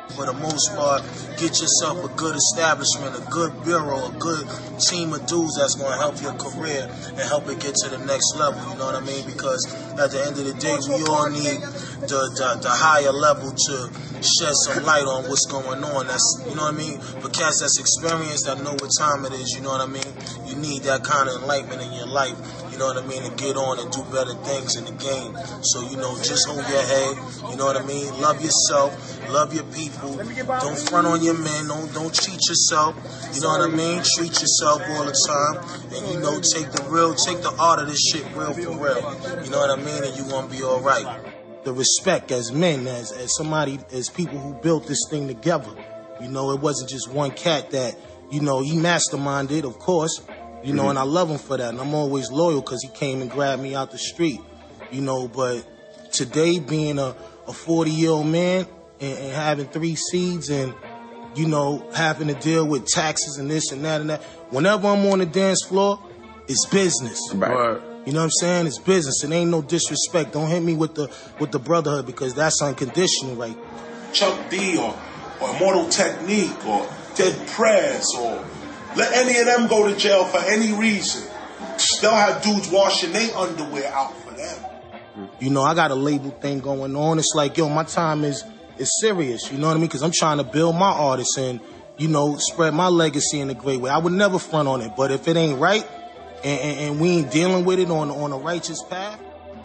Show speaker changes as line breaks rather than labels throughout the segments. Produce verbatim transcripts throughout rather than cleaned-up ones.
For the most part, get yourself a good establishment, a good bureau, a good team of dudes that's going to help your career and help it get to the next level, you know what I mean? Because at the end of the day, we all need the, the, the higher level to shed some light on what's going on. That's, you know what I mean? For cats that's experienced, that know what time it is, you know what I mean? You need that kind of enlightenment in your life, you know what I mean, to get on and do better things in the game. So, you know, just hold your head, you know what I mean? Love yourself, love your people. Don't front on your men, don't, don't cheat yourself, you know what I mean? Treat yourself all the time, and, you know, take the real, take the art of this shit real for real, you know what I mean? And you're going to be all right. The respect as men, as, as somebody, as people who built this thing together. You know, it wasn't just one cat that, you know, he masterminded, of course, you know, mm-hmm. and I love him for that. And I'm always loyal because he came and grabbed me out the street, you know. But today, being a forty-year-old man and, and having three seeds and, you know, having to deal with taxes and this and that and that, whenever I'm on the dance floor, it's business.
Right.
You know what I'm saying? It's business. It ain't no disrespect. Don't hit me with the with the brotherhood because that's unconditional, right?
Chuck D or, or Immortal Technique or Dead Prez or let any of them go to jail for any reason. They'll have dudes washing their underwear out for them.
You know, I got a label thing going on. It's like, yo, my time is is serious. You know what I mean? Because I'm trying to build my artists and, you know, spread my legacy in a great way. I would never front on it. But if it ain't right, And, and, and we ain't dealing with it on on a righteous path.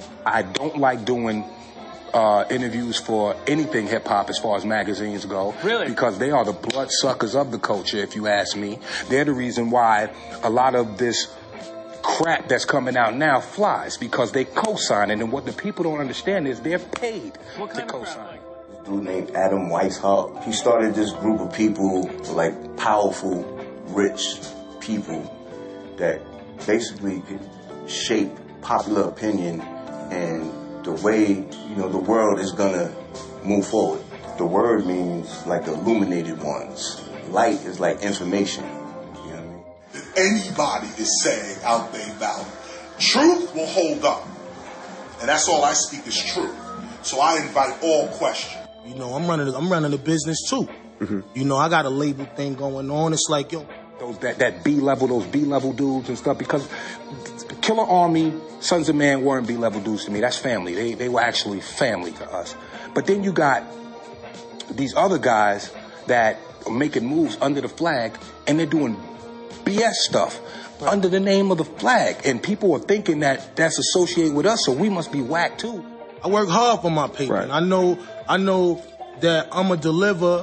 I don't like doing uh, interviews for anything hip hop as far as magazines go.
Really?
Because they are the bloodsuckers of the culture, if you ask me. They're the reason why a lot of this crap that's coming out now flies, because they co-sign it. And what the people don't understand is they're paid
what kind
to
of
co-sign.
Crap?
Dude named Adam Weishaupt. He started this group of people, like powerful, rich people that basically could shape popular opinion and the way, you know, the world is gonna move forward. The word means like the illuminated ones. Light is like information. You know what I mean?
That anybody is saying out there about truth will hold up. And that's all I speak is truth. So I invite all questions.
You know, I'm running I'm running a business too. Mm-hmm. You know, I got a label thing going on. It's like, yo,
Those that, that B level, those B level dudes and stuff, because Killer Army, Sons of Man weren't B level dudes to me. That's family. They they were actually family to us. But then you got these other guys that are making moves under the flag, and they're doing B S stuff under the name of the flag, and people are thinking that that's associated with us, so we must be whack too.
I work hard for my paper.
Right.
And I know I know that I'ma deliver.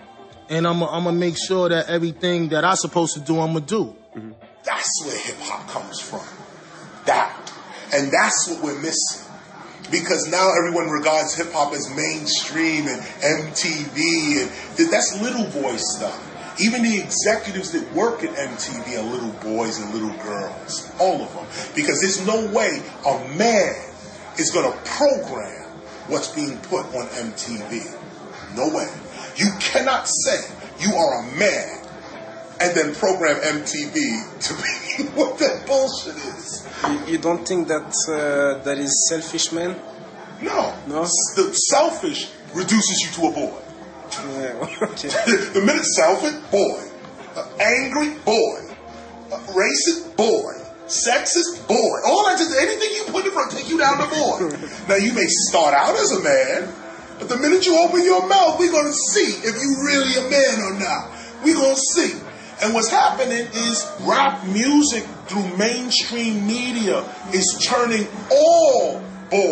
And I'm going to make sure that everything that I'm supposed to do, I'm going to do.
Mm-hmm. That's where hip-hop comes from. That. And that's what we're missing. Because now everyone regards hip-hop as mainstream and M T V. And that's little boy stuff. Even the executives that work at M T V are little boys and little girls. All of them. Because there's no way a man is going to program what's being put on M T V. No way. You cannot say you are a man and then program M T V to be what that bullshit is.
You, you don't think that uh, that is selfish, man?
No.
No?
The selfish reduces you to a boy.
Yeah, okay.
The minute selfish, boy. Uh, angry, boy. Uh, racist, boy. Sexist, boy. All that, just anything you put in front, take you down to boy. Now you may start out as a man, but the minute you open your mouth, we're going to see if you really a man or not. We're going to see. And what's happening is rap music through mainstream media is turning all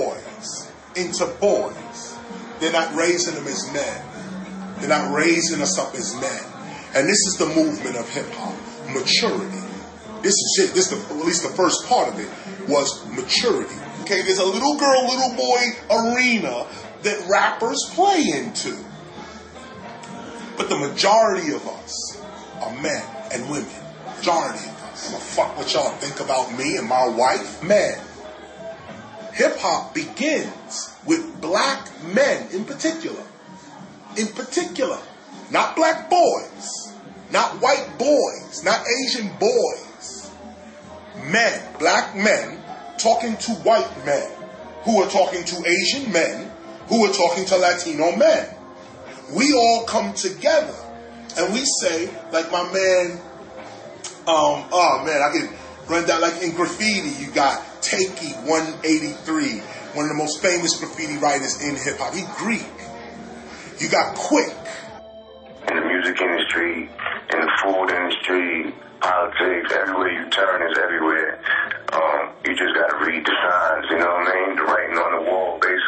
boys into boys. They're not raising them as men. They're not raising us up as men. And this is the movement of hip-hop. Maturity. This is it. This is the, at least the first part of it was maturity. Okay, there's a little girl, little boy arena that rappers play into. But the majority of us are men and women. Majority of us. I'm gonna fuck what y'all think about me and my wife. Men. Hip-hop begins with black men in particular. In particular. Not black boys. Not white boys. Not Asian boys. Men. Black men talking to white men who are talking to Asian men who are talking to Latino men. we all come together and we say, like my man, um, oh man, I can run down, like in graffiti, you got Takey one eighty-three, one of the most famous graffiti writers in hip hop. He Greek. You got Quick.
In the music industry, in the food industry, politics, everywhere you turn is everywhere. Um, you just gotta read the signs, you know what I mean? The writing on the wall, basically.